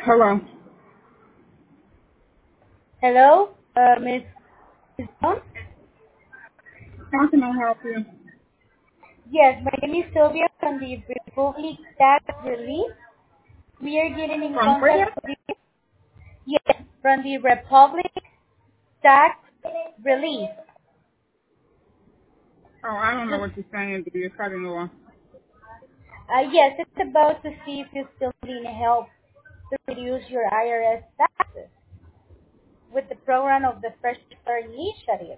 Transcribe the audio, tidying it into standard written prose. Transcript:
Hello. Hello, Ms. Jones? How can I help you? Yes, my name is Sylvia from the Republic Tax Relief. We are getting in From where? contact with you. Yes, from the Republic Tax Relief. Oh, I don't know Just, what you're saying to be cutting off. yes, it's about to see if you still need help to reduce your IRS taxes with the program of the Fresh Start Initiative.